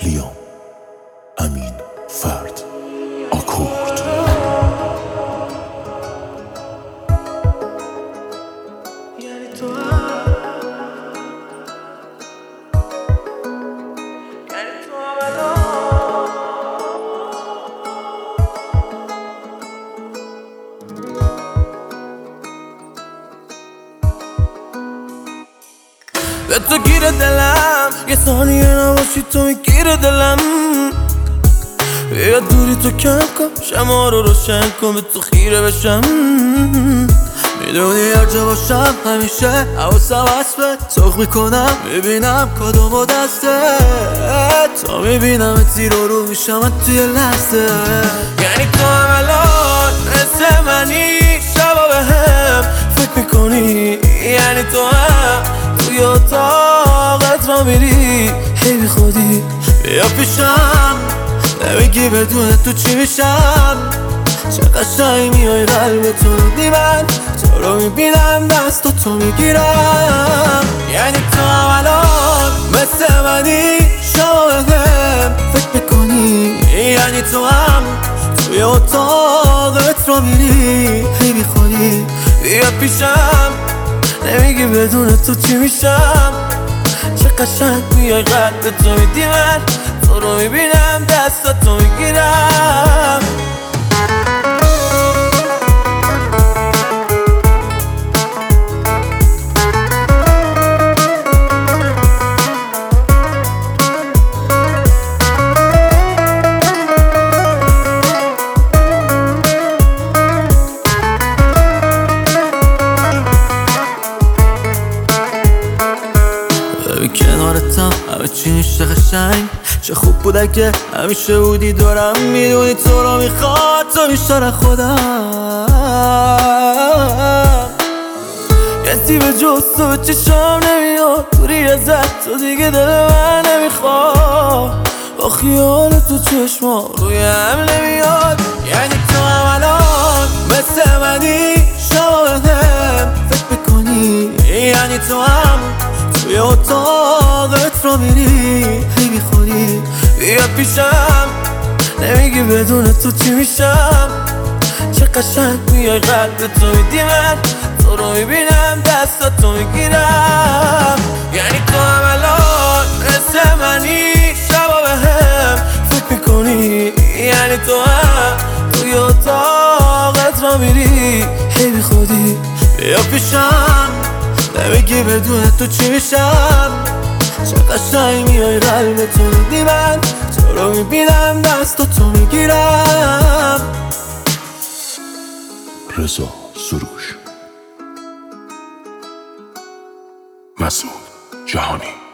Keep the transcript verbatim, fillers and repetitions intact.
ویلیام امین فرد آکورد. به تو گیر دلم یه ثانیه نباشی تو میگیر دلم. بیا دوری تو کم کن شما رو روشن کن به تو خیره بشم. میدونی هر جا باشم همیشه حواسم هست به سرخ میکنم میبینم کدوم و دسته تا میبینم زیر و رو میشم توی لحظه. یعنی تو هم الان مثل منی شبا به هم فکر میکنی. یعنی تو هم توی اتاقت را میری هی بی خودی بیا پیشم نمیگی بدون تو چی میشم. چه قشنگ میای قلب تو میدی من تو رو میبینم دست تو میگیرم. یعنی تو هم الان مثل منی شما بهم فکر میکنی. یعنی تو هم توی اتاقت را میری هی بی خودی بیا پیشم نمیگی بدون تو چی میشم. چه قشنگ میای قلب تو میدی من تو رو میبینم دست تو میگیرم. کنارتم همه چی میشه قشنگ. چه خوب بوده که همیشه بودی دورم. میدونی تو رو میخواد تو بیشتر خودم. کسی به جز تو به چشم نمیاد دوری ازت تو دیگه دل من نمیخواد. با خیال تو چشما روی هم نمیاد. یعنی تو هم الان مثل منی شما بهم فکر میکنی. یعنی تو هم توی اتاقت را میری هی بی خودی بیا پیشم نمیگی بدون تو چی میشم. چه قشنگ میای قلب تو میدی من تو رو میبینم دست تو میگیرم. یعنی تو هم الان مثل منی شبا به هم فکر میکنی. یعنی تو هم توی اتاقت را میری هی بی خودی بیا پیشم نمیگی بدون تو چی میشم. چه قشنگ میای قلب تو میدی من تو رو میبینم دست تو میگیرم. رضا سروش، مسعود جهانی.